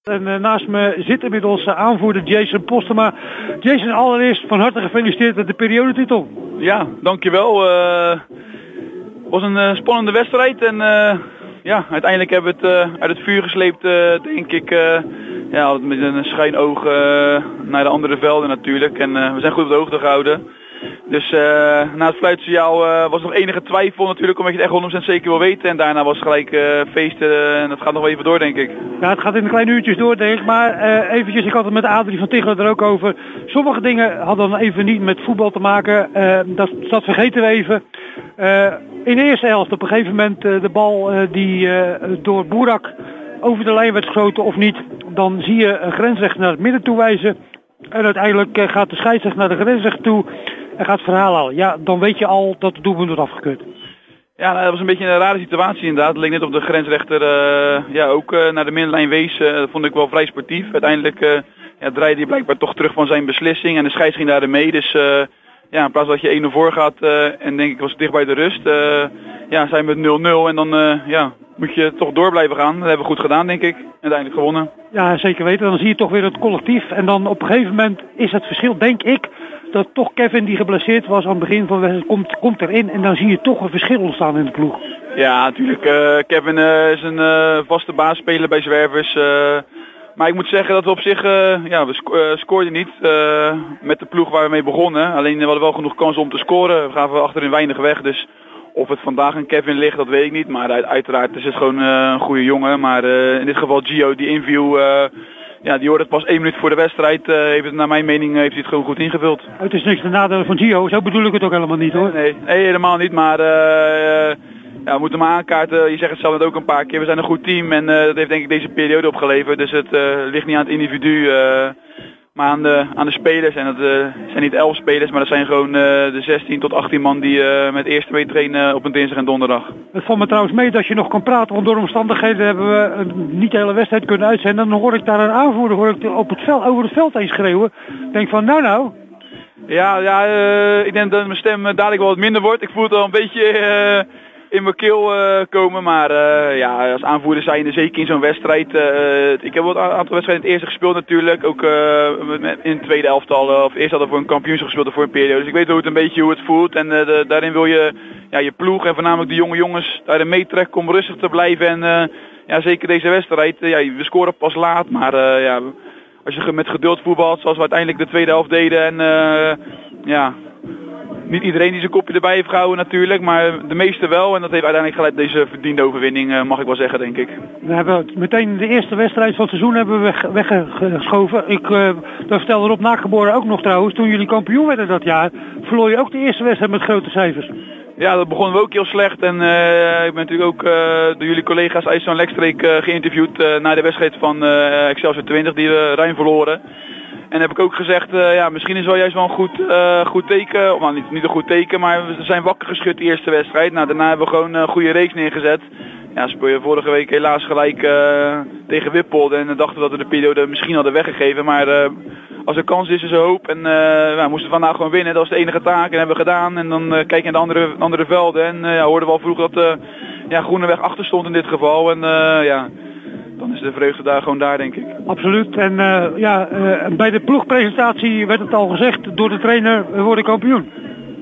En naast me zit inmiddels aanvoerder Jason Postema. Jason, allereerst van harte gefeliciteerd met de periodetitel. Ja, dankjewel. Het was een spannende wedstrijd en ja, uiteindelijk hebben we het uit het vuur gesleept, denk ik. Ja, met een schijnoog naar de andere velden natuurlijk. En we zijn goed op de hoogte gehouden. Dus na het fluitsignaal was er nog enige twijfel natuurlijk, omdat je het echt 100% zeker wil weten. En daarna was het gelijk feesten en dat gaat nog wel even door, denk ik. Ja, het gaat in de kleine uurtjes door, denk ik. Maar eventjes, ik had het met Adrie van Tichelen er ook over. Sommige dingen hadden dan even niet met voetbal te maken. Dat vergeten we even. In de eerste helft op een gegeven moment de bal die door Boerak over de lijn werd geschoten of niet. Dan zie je een grensrechter naar het midden toe wijzen. En uiteindelijk gaat de scheidsrechter naar de grensrechter toe en gaat het verhaal halen. Ja, dan weet je al dat het doelpunt wordt afgekeurd. Ja, nou, dat was een beetje een rare situatie inderdaad. Het leek net op de grensrechter ook naar de middenlijn wees. Dat vond ik wel vrij sportief. Uiteindelijk draaide hij blijkbaar toch terug van zijn beslissing en de scheids ging daarin mee. Dus ja, in plaats dat je 1-0 voor gaat en denk ik was het dicht bij de rust. Zijn we met 0-0 en dan moet je toch door blijven gaan. Dat hebben we goed gedaan, denk ik. Uiteindelijk gewonnen. Ja, zeker weten. Dan zie je toch weer het collectief. En dan op een gegeven moment is het verschil, denk ik, dat toch Kevin die geblesseerd was aan het begin van de wedstrijd komt erin. En dan zie je toch een verschil ontstaan in de ploeg. Ja, natuurlijk. Kevin is een vaste baasspeler bij Zwervers. Maar ik moet zeggen dat we op zich, we scoorden niet met de ploeg waar we mee begonnen. Alleen we hadden wel genoeg kansen om te scoren. We gaven achterin weinig weg, dus of het vandaag aan Kevin ligt, dat weet ik niet. Maar uiteraard is het gewoon een goede jongen. Maar in dit geval Gio, die inviel, die hoorde het pas 1 minuut voor de wedstrijd. Naar mijn mening heeft hij het gewoon goed ingevuld. Het is niks te nadelen van Gio, zo bedoel ik het ook helemaal niet, hoor. Nee, helemaal niet. Maar we moeten hem aankaarten. Je zegt het zelf net ook een paar keer. We zijn een goed team en dat heeft denk ik deze periode opgeleverd. Dus het ligt niet aan het individu, maar aan de spelers. En dat zijn niet 11 spelers, maar dat zijn gewoon de 16 tot 18 man die met eerste mee trainen op een dinsdag en donderdag. Het valt me trouwens mee dat je nog kan praten, want door omstandigheden hebben we niet de hele wedstrijd kunnen uitzenden. Dan hoor ik daar een aanvoerder over het veld heen schreeuwen. Ik denk van nou. Ja, ik denk dat mijn stem dadelijk wel wat minder wordt. Ik voel het al een beetje in mijn keel komen, maar als aanvoerder zijnde zeker in zo'n wedstrijd. Ik heb wel een aantal wedstrijden in het eerste gespeeld natuurlijk, ook in het tweede elftal, of eerst hadden we voor een kampioenschap gespeeld voor een periode. Dus ik weet hoe het voelt en daarin wil je je ploeg en voornamelijk de jonge jongens daarin meetrekken om rustig te blijven en zeker deze wedstrijd. We scoren pas laat, maar als je met geduld voetbalt zoals we uiteindelijk de tweede helft deden en niet iedereen die zijn kopje erbij heeft gehouden natuurlijk, maar de meeste wel. En dat heeft uiteindelijk geleid deze verdiende overwinning, mag ik wel zeggen, denk ik. We hebben meteen de eerste wedstrijd van het seizoen hebben we weggeschoven. Dat vertelde Rob Naakgeboren ook nog trouwens. Toen jullie kampioen werden dat jaar, verloor je ook de eerste wedstrijd met grote cijfers. Ja, dat begonnen we ook heel slecht. En ik ben natuurlijk ook door jullie collega's IJsselstein Lekstreek geïnterviewd na de wedstrijd van Excelsior 20 die we ruim verloren. En heb ik ook gezegd, misschien is wel juist wel een goed teken, of niet een goed teken, maar we zijn wakker geschud de eerste wedstrijd. Nou, daarna hebben we gewoon een goede reeks neergezet. Ja, speel je vorige week helaas gelijk tegen Wippolde en dachten we dat we de periode misschien hadden weggegeven. Maar als er kans is er hoop en we moesten vandaag gewoon winnen. Dat was de enige taak en hebben we gedaan. En dan kijk je naar de andere velden en hoorden we al vroeg dat Groeneweg achter stond in dit geval. En dan is de vreugde daar gewoon daar, denk ik. Absoluut. En bij de ploegpresentatie werd het al gezegd door de trainer, we worden kampioen.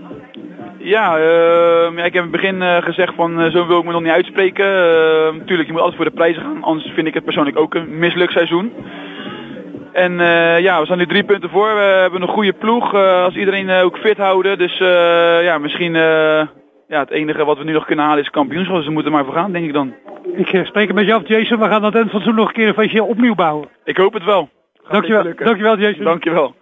Ja, ik heb in het begin gezegd van zo wil ik me nog niet uitspreken. Natuurlijk, je moet altijd voor de prijzen gaan, anders vind ik het persoonlijk ook een mislukt seizoen. En we staan nu 3 punten voor. We hebben een goede ploeg, als iedereen ook fit houden. Dus misschien het enige wat we nu nog kunnen halen is kampioenschap. Dus we moeten er maar voor gaan, denk ik dan. Ik spreek met je af, Jason. We gaan aan het eind van het seizoen nog een keer een feestje opnieuw bouwen. Ik hoop het wel. Dankjewel, Jason. Dankjewel.